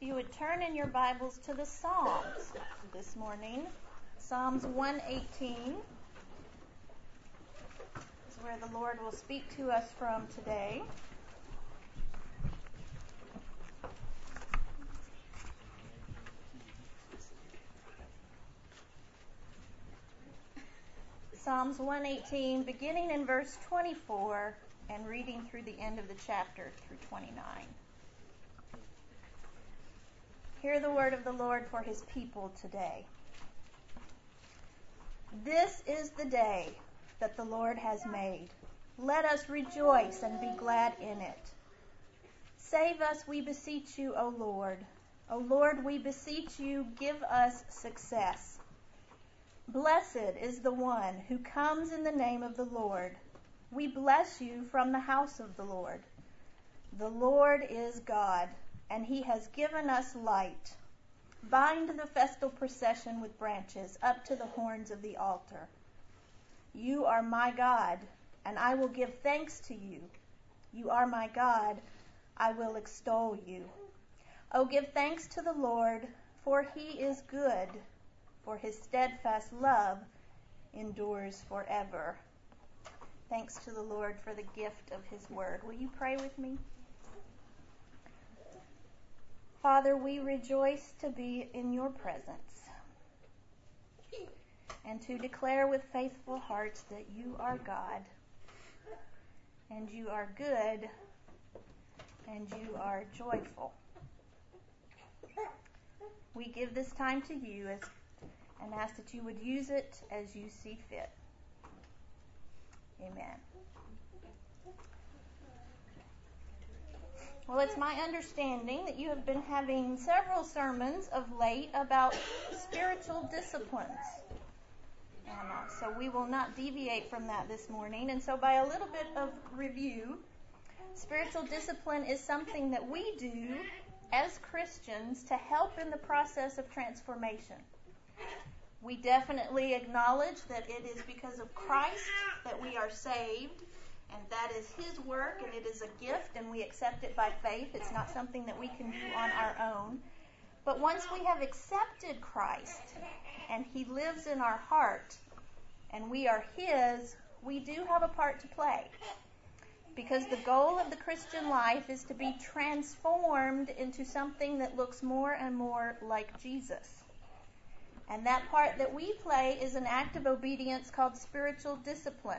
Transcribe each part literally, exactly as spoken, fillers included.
you would turn in your Bibles to the Psalms this morning. Psalms one eighteen is where the Lord will speak to us from today. Psalms one eighteen, beginning in verse twenty-four and reading through the end of the chapter through twenty-nine. Hear the word of the Lord for his people today. This is the day that the Lord has made. Let us rejoice and be glad in it. Save us, we beseech you, O Lord. O Lord, we beseech you, give us success. Blessed is the one who comes in the name of the Lord. We bless you from the house of the Lord. The Lord is God, and he has given us light. Bind the festal procession with branches up to the horns of the altar. You are my God, and I will give thanks to you. You are my God, I will extol you. Oh, give thanks to the Lord, for he is good, for his steadfast love endures forever. Thanks to the Lord for the gift of his word. Will you pray with me? Father, we rejoice to be in your presence and to declare with faithful hearts that you are God and you are good and you are joyful. We give this time to you as, and ask that you would use it as you see fit. Amen. Well, it's my understanding that you have been having several sermons of late about spiritual disciplines. And uh, so we will not deviate from that this morning. And so by a little bit of review, spiritual discipline is something that we do as Christians to help in the process of transformation. We definitely acknowledge that it is because of Christ that we are saved. And that is his work, and it is a gift, and we accept it by faith. It's not something that we can do on our own. But once we have accepted Christ, and he lives in our heart, and we are his, we do have a part to play. Because the goal of the Christian life is to be transformed into something that looks more and more like Jesus. And that part that we play is an act of obedience called spiritual discipline.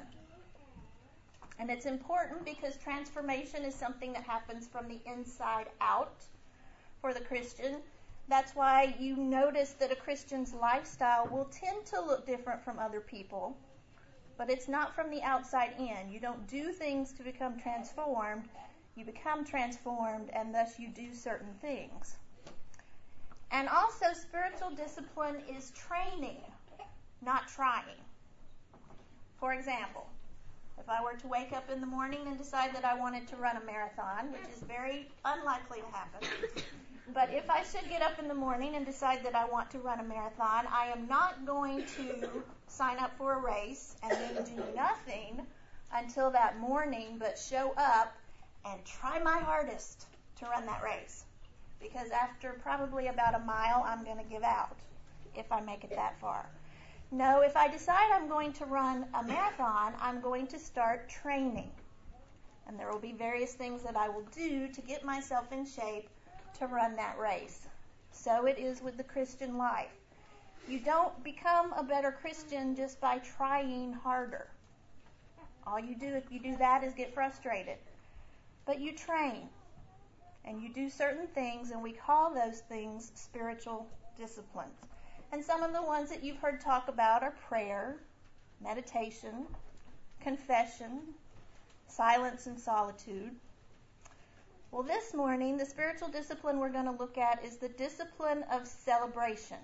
And it's important because transformation is something that happens from the inside out for the Christian. That's why you notice that a Christian's lifestyle will tend to look different from other people. But it's not from the outside in. You don't do things to become transformed. You become transformed, and thus you do certain things. And also, spiritual discipline is training, not trying. For example, if I were to wake up in the morning and decide that I wanted to run a marathon, which is very unlikely to happen, but if I should get up in the morning and decide that I want to run a marathon, I am not going to sign up for a race and then do nothing until that morning, but show up and try my hardest to run that race. Because after probably about a mile, I'm going to give out if I make it that far. No, if I decide I'm going to run a marathon, I'm going to start training. And there will be various things that I will do to get myself in shape to run that race. So it is with the Christian life. You don't become a better Christian just by trying harder. All you do if you do that is get frustrated. But you train. And you do certain things, and we call those things spiritual disciplines. And some of the ones that you've heard talk about are prayer, meditation, confession, silence and solitude. Well, this morning, the spiritual discipline we're going to look at is the discipline of celebration.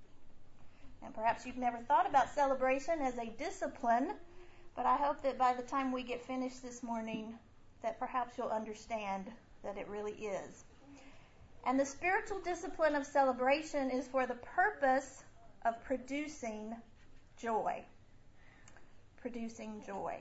And perhaps you've never thought about celebration as a discipline, but I hope that by the time we get finished this morning, that perhaps you'll understand that it really is. And the spiritual discipline of celebration is for the purpose of producing joy. Producing joy.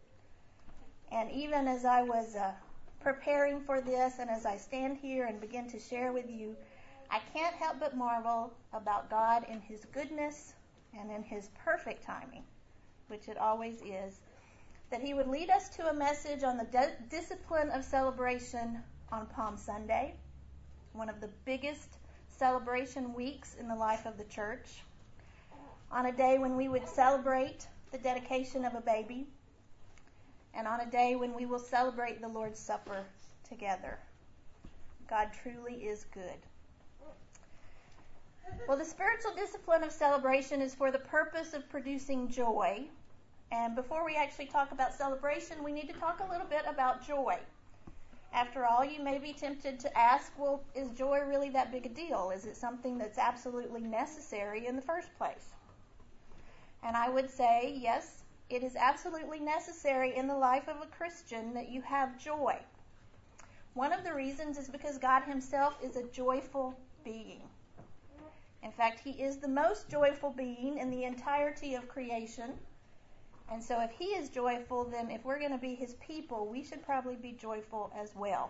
And even as I was uh, preparing for this, and as I stand here and begin to share with you, I can't help but marvel about God in his goodness and in his perfect timing, which it always is, that he would lead us to a message on the de- discipline of celebration on Palm Sunday, one of the biggest celebration weeks in the life of the church, on a day when we would celebrate the dedication of a baby, and on a day when we will celebrate the Lord's Supper together. God truly is good. Well, the spiritual discipline of celebration is for the purpose of producing joy. And before we actually talk about celebration, we need to talk a little bit about joy. After all, you may be tempted to ask, well, is joy really that big a deal? Is it something that's absolutely necessary in the first place? And I would say, yes, it is absolutely necessary in the life of a Christian that you have joy. One of the reasons is because God himself is a joyful being. In fact, he is the most joyful being in the entirety of creation. And so if he is joyful, then if we're going to be his people, we should probably be joyful as well.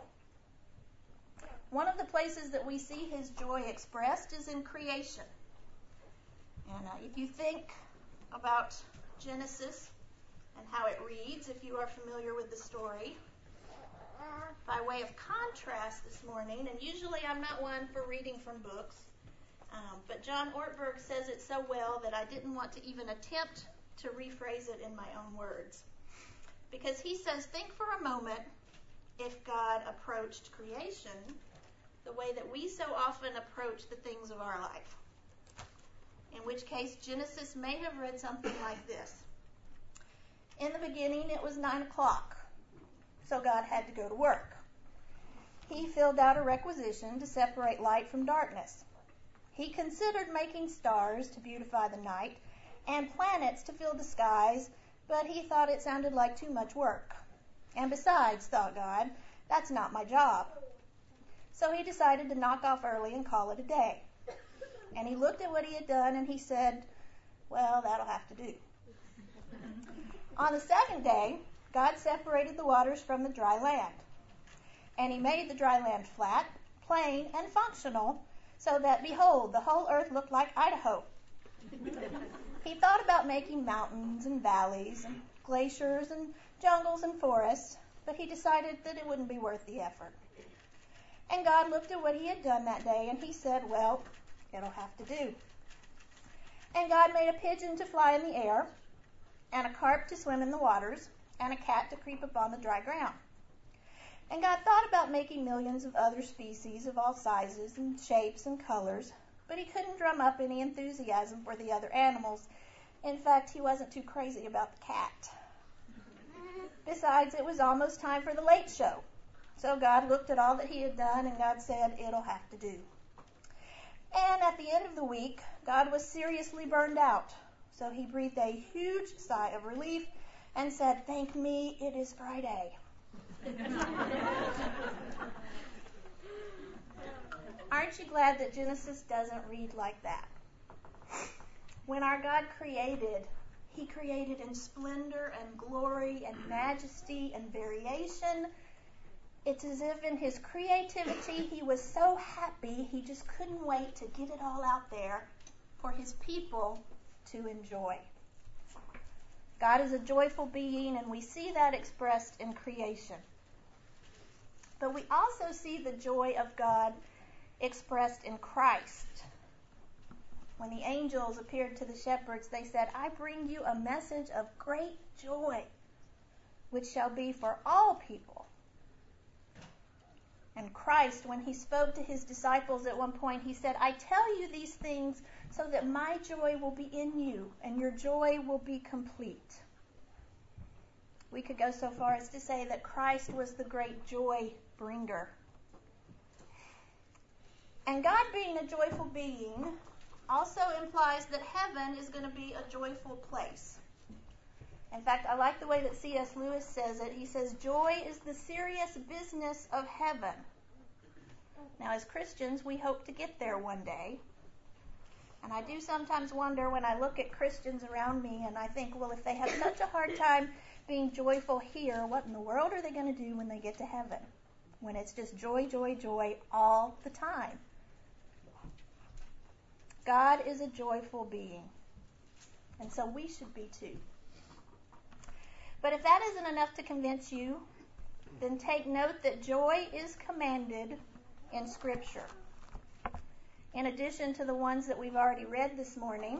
One of the places that we see his joy expressed is in creation. And uh, if you think about Genesis and how it reads, if you are familiar with the story, by way of contrast this morning, and usually I'm not one for reading from books, um, but John Ortberg says it so well that I didn't want to even attempt to rephrase it in my own words. Because he says, think for a moment if God approached creation the way that we so often approach the things of our life. In which case, Genesis may have read something like this. In the beginning, it was nine o'clock, so God had to go to work. He filled out a requisition to separate light from darkness. He considered making stars to beautify the night and planets to fill the skies, but he thought it sounded like too much work. And besides, thought God, that's not my job. So he decided to knock off early and call it a day. And he looked at what he had done and he said, well, that'll have to do. On the second day, God separated the waters from the dry land. And he made the dry land flat, plain, and functional, so that, behold, the whole earth looked like Idaho. He thought about making mountains and valleys and glaciers and jungles and forests, but he decided that it wouldn't be worth the effort. And God looked at what he had done that day, and he said, well, it'll have to do. And God made a pigeon to fly in the air, and a carp to swim in the waters, and a cat to creep upon the dry ground. And God thought about making millions of other species of all sizes and shapes and colors, but he couldn't drum up any enthusiasm for the other animals. In fact, he wasn't too crazy about the cat. Besides, it was almost time for the late show. So God looked at all that he had done, and God said, it'll have to do. And at the end of the week, God was seriously burned out. So he breathed a huge sigh of relief and said, thank me, it is Friday. Aren't you glad that Genesis doesn't read like that? When our God created, he created in splendor and glory and majesty and variation. It's as if in his creativity he was so happy he just couldn't wait to get it all out there for his people to enjoy. God is a joyful being, and we see that expressed in creation. But we also see the joy of God expressed in Christ. When the angels appeared to the shepherds, they said, I bring you a message of great joy, which shall be for all people. And Christ, when he spoke to his disciples at one point, he said, I tell you these things so that my joy will be in you, and your joy will be complete. We could go so far as to say that Christ was the great joy bringer. And God being a joyful being also implies that heaven is going to be a joyful place. In fact, I like the way that C S Lewis says it. He says, joy is the serious business of heaven. Now, as Christians, we hope to get there one day. And I do sometimes wonder when I look at Christians around me and I think, well, if they have such a hard time being joyful here, what in the world are they going to do when they get to heaven? When it's just joy, joy, joy all the time. God is a joyful being, and so we should be too. But if that isn't enough to convince you, then take note that joy is commanded in Scripture. In addition to the ones that we've already read this morning,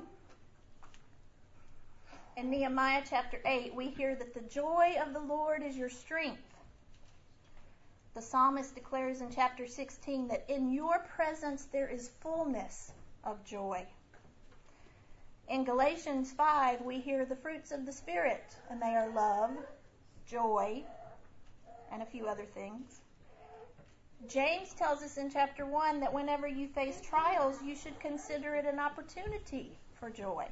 in Nehemiah chapter eight, we hear that the joy of the Lord is your strength. The psalmist declares in chapter sixteen that in your presence there is fullness of joy. In Galatians five, we hear the fruits of the Spirit, and they are love, joy, and a few other things. James tells us in chapter one that whenever you face trials, you should consider it an opportunity for joy.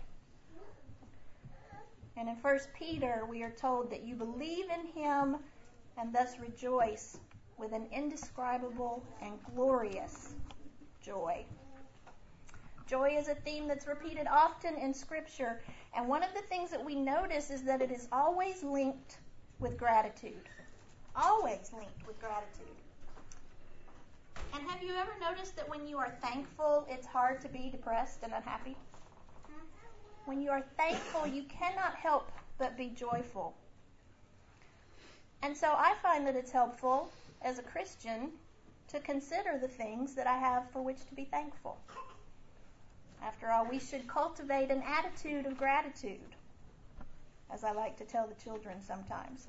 And in First Peter, we are told that you believe in him and thus rejoice with an indescribable and glorious joy. Joy is a theme that's repeated often in Scripture, and one of the things that we notice is that it is always linked with gratitude. Always linked with gratitude. And have you ever noticed that when you are thankful, it's hard to be depressed and unhappy? When you are thankful, you cannot help but be joyful. And so I find that it's helpful as a Christian to consider the things that I have for which to be thankful. After all, we should cultivate an attitude of gratitude, as I like to tell the children sometimes.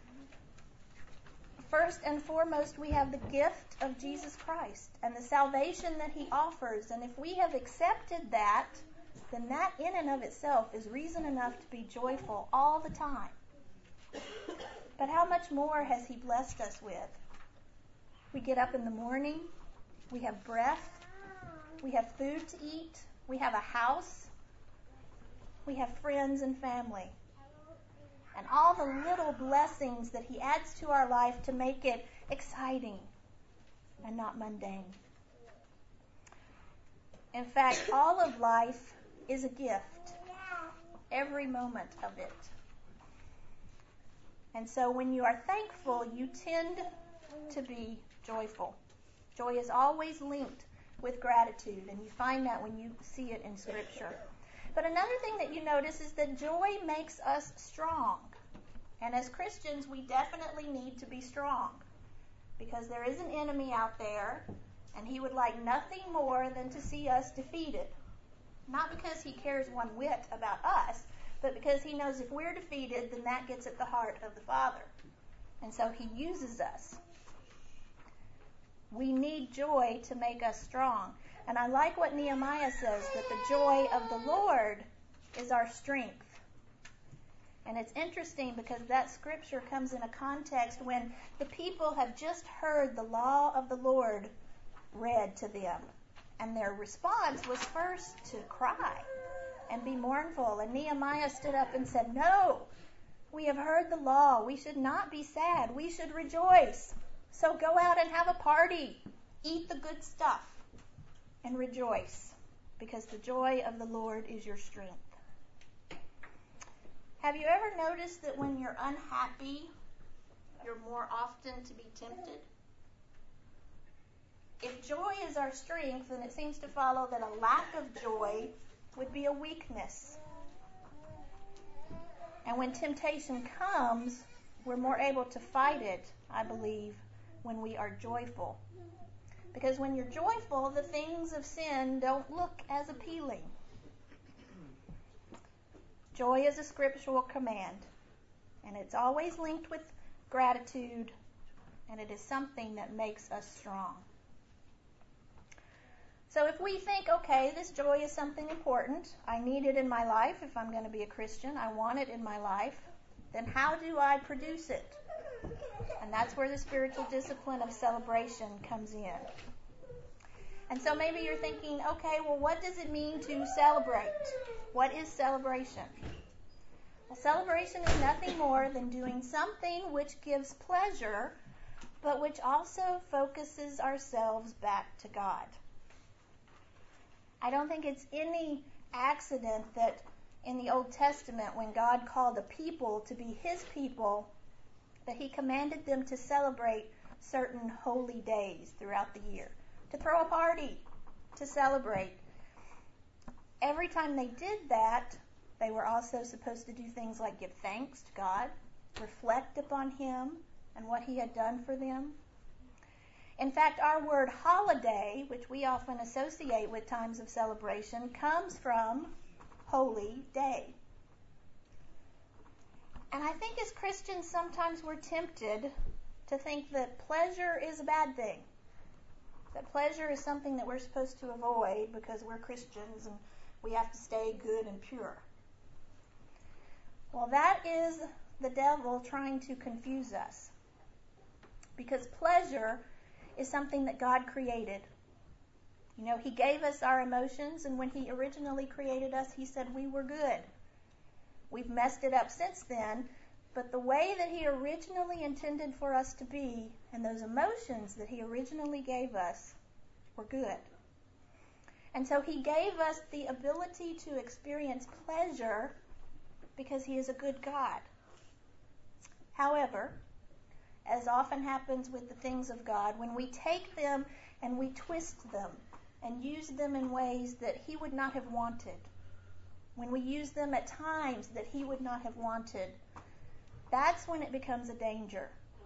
First and foremost, we have the gift of Jesus Christ and the salvation that he offers. And if we have accepted that, then that in and of itself is reason enough to be joyful all the time. But how much more has he blessed us with? We get up in the morning, we have breath, we have food to eat, we have a house, we have friends and family. And all the little blessings that he adds to our life to make it exciting and not mundane. In fact, all of life is a gift. Every moment of it. And so when you are thankful, you tend to be joyful. Joy is always linked with gratitude, and you find that when you see it in Scripture. But another thing that you notice is that joy makes us strong. And as Christians, we definitely need to be strong, because there is an enemy out there, and he would like nothing more than to see us defeated. Not because he cares one whit about us, but because he knows if we're defeated, then that gets at the heart of the Father. And so he uses us. We need joy to make us strong. And I like what Nehemiah says, that the joy of the Lord is our strength. And it's interesting because that scripture comes in a context when the people have just heard the law of the Lord read to them. And their response was first to cry and be mournful. And Nehemiah stood up and said, "No, we have heard the law. We should not be sad. We should rejoice. So go out and have a party. Eat the good stuff and rejoice, because the joy of the Lord is your strength." Have you ever noticed that when you're unhappy, you're more often to be tempted? If joy is our strength, then it seems to follow that a lack of joy would be a weakness. And when temptation comes, we're more able to fight it, I believe, when we are joyful. Because when you're joyful, the things of sin don't look as appealing. Joy is a scriptural command, and it's always linked with gratitude, and it is something that makes us strong. So if we think, okay, this joy is something important, I need it in my life if I'm going to be a Christian, I want it in my life, then how do I produce it? And that's where the spiritual discipline of celebration comes in. And so maybe you're thinking, okay, well, what does it mean to celebrate? What is celebration? Well, celebration is nothing more than doing something which gives pleasure, but which also focuses ourselves back to God. I don't think it's any accident that in the Old Testament, when God called a people to be his people, that he commanded them to celebrate certain holy days throughout the year, to throw a party, to celebrate. every time they did that, they were also supposed to do things like give thanks to God, reflect upon Him and what He had done for them. In fact, our word holiday, which we often associate with times of celebration, comes from holy day. And I think as Christians sometimes we're tempted to think that pleasure is a bad thing. That pleasure is something that we're supposed to avoid because we're Christians and we have to stay good and pure. Well, that is the devil trying to confuse us. Because pleasure is something that God created. You know, He gave us our emotions, and when He originally created us, He said we were good. We've messed it up since then, but the way that He originally intended for us to be and those emotions that He originally gave us were good. And so He gave us the ability to experience pleasure because He is a good God. However, as often happens with the things of God, when we take them and we twist them and use them in ways that He would not have wanted, when we use them at times that He would not have wanted, that's when it becomes a danger.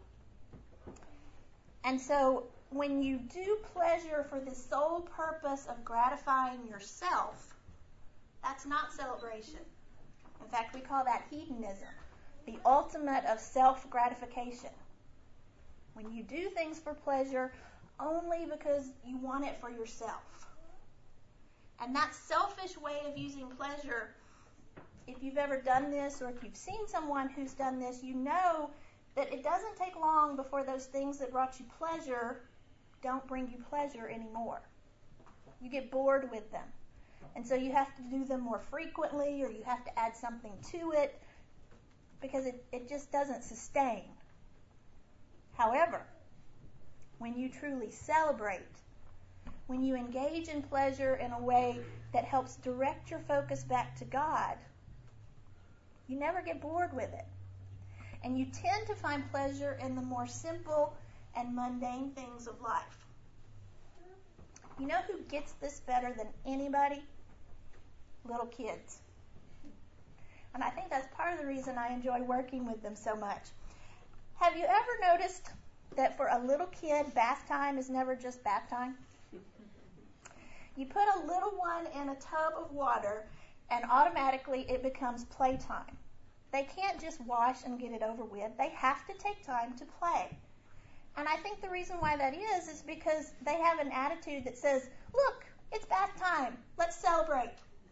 And so when you do pleasure for the sole purpose of gratifying yourself, that's not celebration. In fact, we call that hedonism, the ultimate of self-gratification. When you do things for pleasure only because you want it for yourself. And that selfish way of using pleasure, if you've ever done this or if you've seen someone who's done this, you know that it doesn't take long before those things that brought you pleasure don't bring you pleasure anymore. You get bored with them. And so you have to do them more frequently or you have to add something to it because it, it just doesn't sustain. However, when you truly celebrate, when you engage in pleasure in a way that helps direct your focus back to God, you never get bored with it. And you tend to find pleasure in the more simple and mundane things of life. You know who gets this better than anybody? Little kids. And I think that's part of the reason I enjoy working with them so much. Have you ever noticed that for a little kid, bath time is never just bath time? You put a little one in a tub of water and automatically it becomes playtime. They can't just wash and get it over with. They have to take time to play. And I think the reason why that is is because they have an attitude that says, look, it's bath time. Let's celebrate.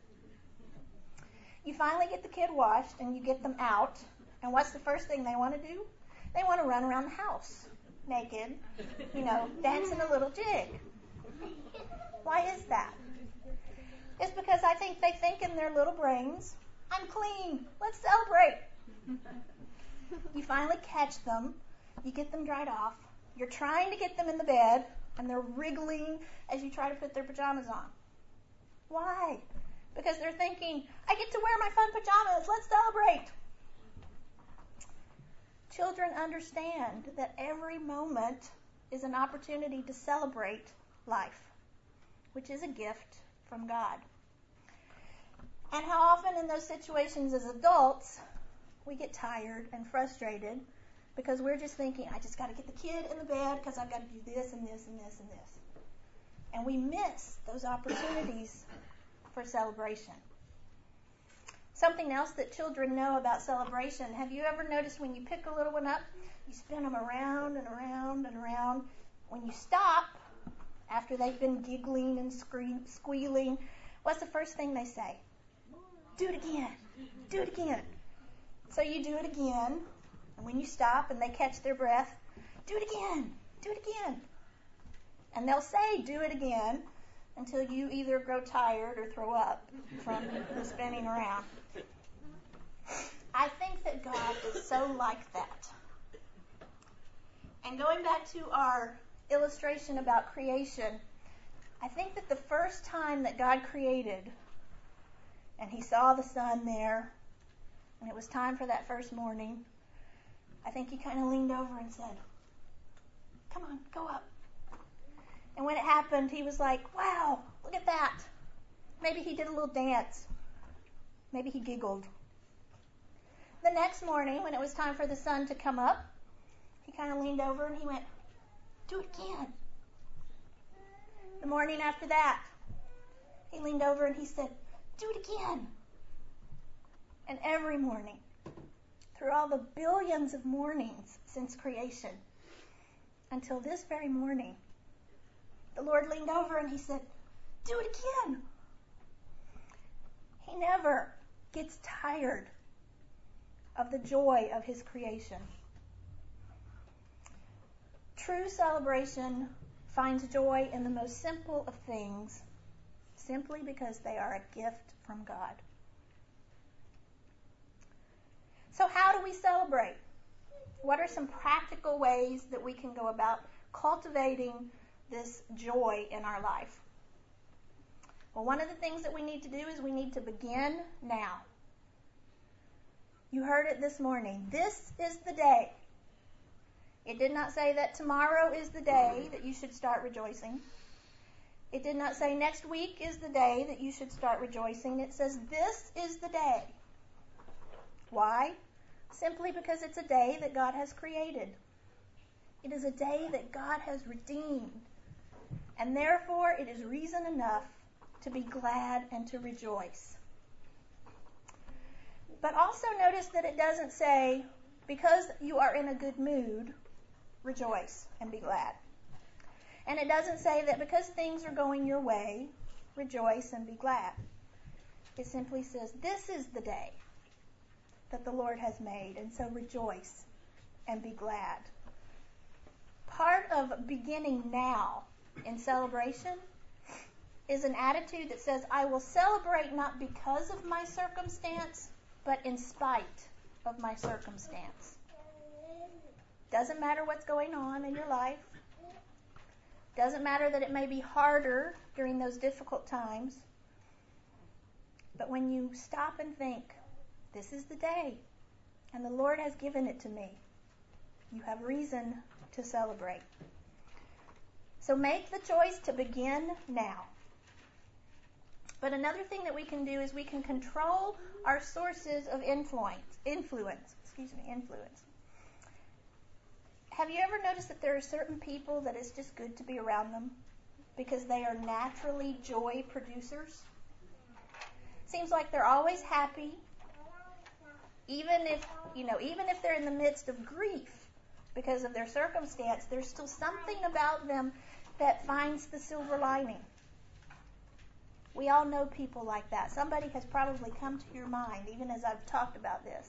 You finally get the kid washed and you get them out. And what's the first thing they want to do? They want to run around the house naked, you know, dancing a little jig. Why is that? It's because I think they think in their little brains, I'm clean, let's celebrate. You finally catch them, you get them dried off, you're trying to get them in the bed, and they're wriggling as you try to put their pajamas on. Why? Because they're thinking, I get to wear my fun pajamas, let's celebrate. Children understand that every moment is an opportunity to celebrate life, which is a gift from God. And how often in those situations as adults, we get tired and frustrated because we're just thinking, I just got to get the kid in the bed because I've got to do this and this and this and this. And we miss those opportunities for celebration. Something else that children know about celebration, have you ever noticed when you pick a little one up, you spin them around and around and around. When you stop, after they've been giggling and scream, squealing, what's the first thing they say? Do it again. Do it again. So you do it again, and when you stop and they catch their breath, do it again. Do it again. And they'll say, do it again, until you either grow tired or throw up from the spinning around. I think that God is so like that. And going back to our illustration about creation, I think that the first time that God created, and He saw the sun there, and it was time for that first morning, I think He kind of leaned over and said, come on, go up. And when it happened, He was like, wow, look at that. Maybe he did a little dance. Maybe he giggled. The next morning, when it was time for the sun to come up, he kind of leaned over and he went, do it again. The morning after that, he leaned over and he said, do it again. And every morning, through all the billions of mornings since creation, until this very morning, the Lord leaned over and he said, do it again. He never gets tired of the joy of his creation. True celebration finds joy in the most simple of things, simply because they are a gift from God. So how do we celebrate? What are some practical ways that we can go about cultivating this joy in our life? Well, one of the things that we need to do is we need to begin now. You heard it this morning. This is the day. It did not say that tomorrow is the day that you should start rejoicing. It did not say next week is the day that you should start rejoicing. It says this is the day. Why? Simply because it's a day that God has created. It is a day that God has redeemed. And therefore, it is reason enough to be glad and to rejoice. But also notice that it doesn't say, because you are in a good mood, rejoice and be glad. And it doesn't say that because things are going your way, rejoice and be glad. It simply says, this is the day that the Lord has made, and so rejoice and be glad. Part of beginning now in celebration is an attitude that says, I will celebrate not because of my circumstance, but in spite of my circumstance. Doesn't matter what's going on in your life. Doesn't matter that it may be harder during those difficult times. But when you stop and think, this is the day, and the Lord has given it to me, you have reason to celebrate. So make the choice to begin now. But another thing that we can do is we can control our sources of influence. Influence, excuse me, influence. Have you ever noticed that there are certain people that it's just good to be around them because they are naturally joy producers? Seems like they're always happy, even if, you know, even if they're in the midst of grief because of their circumstance, there's still something about them that finds the silver lining. We all know people like that. Somebody has probably come to your mind, even as I've talked about this.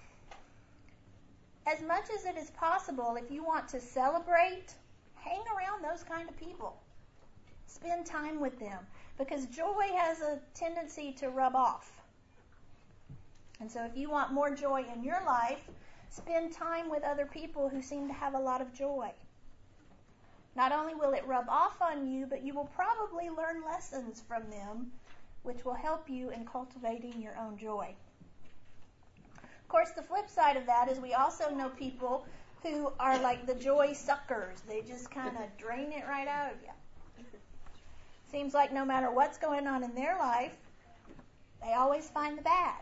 As much as it is possible, if you want to celebrate, hang around those kind of people. Spend time with them, because joy has a tendency to rub off. And so if you want more joy in your life, spend time with other people who seem to have a lot of joy. Not only will it rub off on you, but you will probably learn lessons from them, which will help you in cultivating your own joy. Of course, the flip side of that is we also know people who are like the joy suckers. They just kind of drain it right out of you. Seems like no matter what's going on in their life, they always find the bad.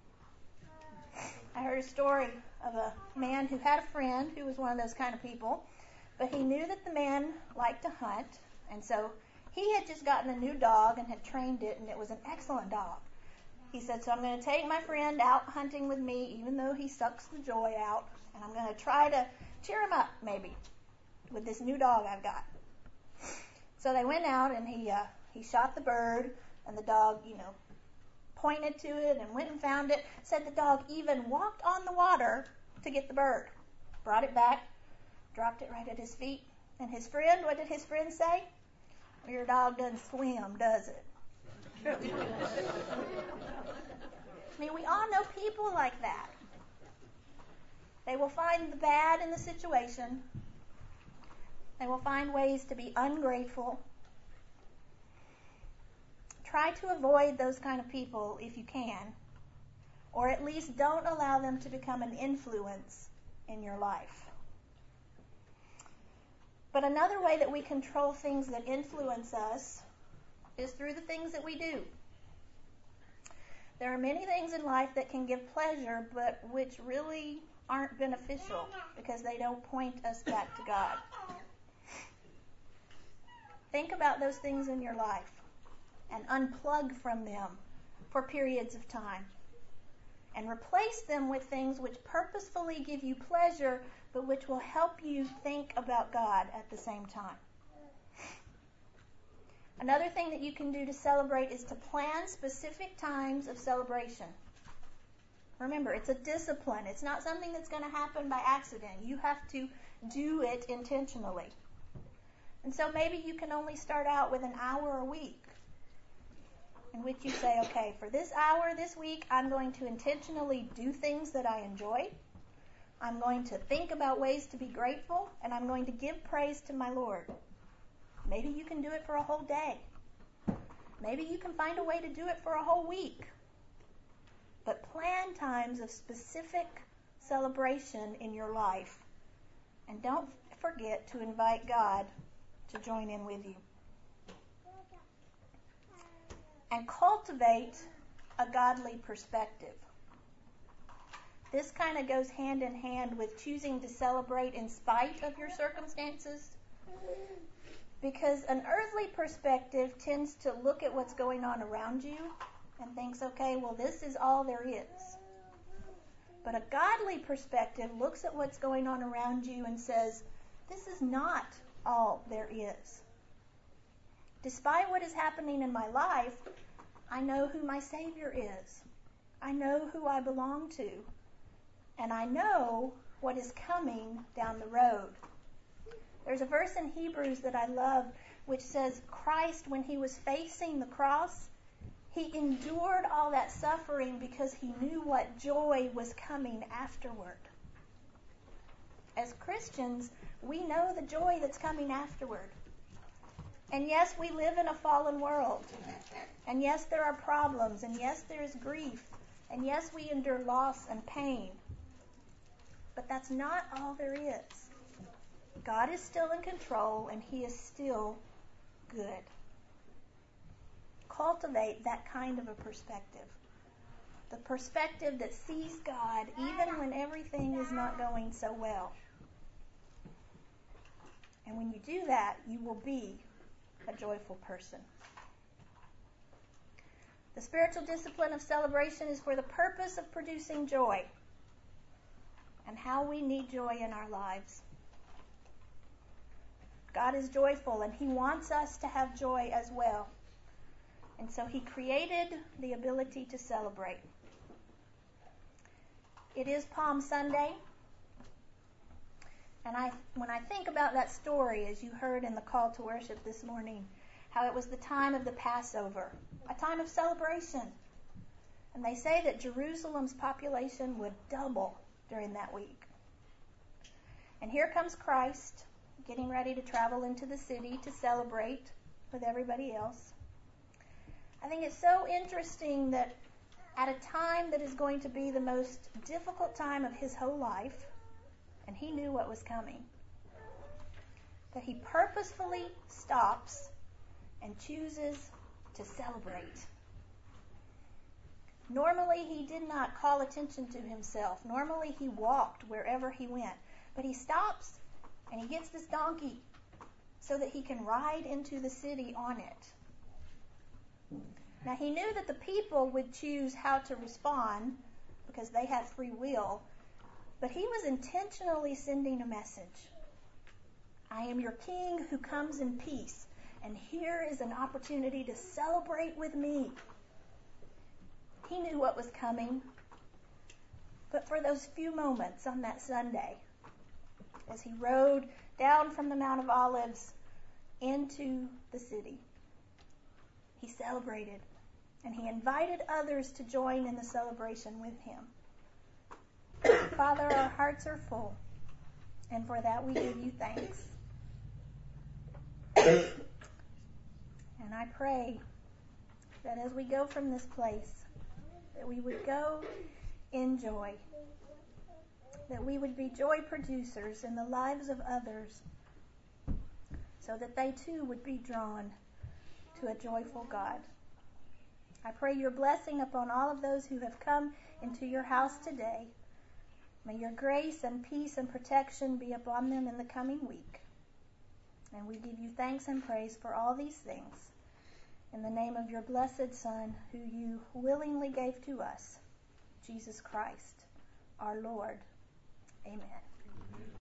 I heard a story of a man who had a friend who was one of those kind of people. But he knew that the man liked to hunt, and so he had just gotten a new dog and had trained it, and it was an excellent dog. He said, so I'm going to take my friend out hunting with me, even though he sucks the joy out, and I'm going to try to cheer him up, maybe, with this new dog I've got. So they went out, and he uh, he shot the bird, and the dog, you know, pointed to it and went and found it. Said the dog even walked on the water to get the bird. Brought it back. Dropped it right at his feet. And his friend, what did his friend say? Well, your dog doesn't swim, does it? I mean, we all know people like that. They will find the bad in the situation. They will find ways to be ungrateful. Try to avoid those kind of people if you can, or at least don't allow them to become an influence in your life. But another way that we control things that influence us is through the things that we do. There are many things in life that can give pleasure, but which really aren't beneficial because they don't point us back to God. Think about those things in your life and unplug from them for periods of time and replace them with things which purposefully give you pleasure, but which will help you think about God at the same time. Another thing that you can do to celebrate is to plan specific times of celebration. Remember, it's a discipline. It's not something that's going to happen by accident. You have to do it intentionally. And so maybe you can only start out with an hour a week in which you say, okay, for this hour this week, I'm going to intentionally do things that I enjoy. I'm going to think about ways to be grateful, and I'm going to give praise to my Lord. Maybe you can do it for a whole day. Maybe you can find a way to do it for a whole week. But plan times of specific celebration in your life. And don't forget to invite God to join in with you. And cultivate a godly perspective. This kind of goes hand in hand with choosing to celebrate in spite of your circumstances. Because an earthly perspective tends to look at what's going on around you and thinks, okay, well, this is all there is. But a godly perspective looks at what's going on around you and says, this is not all there is. Despite what is happening in my life, I know who my Savior is. I know who I belong to. And I know what is coming down the road. There's a verse in Hebrews that I love which says Christ, when he was facing the cross, he endured all that suffering because he knew what joy was coming afterward. As Christians, we know the joy that's coming afterward. And yes, we live in a fallen world. And yes, there are problems. And yes, there is grief. And yes, we endure loss and pain. But that's not all there is. God is still in control, and he is still good. Cultivate that kind of a perspective. The perspective that sees God even when everything is not going so well. And when you do that, you will be a joyful person. The spiritual discipline of celebration is for the purpose of producing joy. And how we need joy in our lives. God is joyful, and he wants us to have joy as well. And so he created the ability to celebrate. It is Palm Sunday. And I, when I think about that story, as you heard in the call to worship this morning, how it was the time of the Passover, a time of celebration. And they say that Jerusalem's population would double during that week. And here comes Christ, getting ready to travel into the city to celebrate with everybody else. I think it's so interesting that at a time that is going to be the most difficult time of his whole life, and he knew what was coming, that he purposefully stops and chooses to celebrate. Normally, he did not call attention to himself. Normally, he walked wherever he went. But he stops and he gets this donkey so that he can ride into the city on it. Now, he knew that the people would choose how to respond because they have free will, but he was intentionally sending a message. I am your king who comes in peace, and here is an opportunity to celebrate with me. He knew what was coming, but for those few moments on that Sunday, as he rode down from the Mount of Olives into the city, he celebrated, and he invited others to join in the celebration with him. Father, our hearts are full, and for that we give you thanks. And I pray that as we go from this place, that we would go in joy, that we would be joy producers in the lives of others, so that they too would be drawn to a joyful God. I pray your blessing upon all of those who have come into your house today. May your grace and peace and protection be upon them in the coming week. And we give you thanks and praise for all these things. In the name of your blessed Son, who you willingly gave to us, Jesus Christ, our Lord. Amen.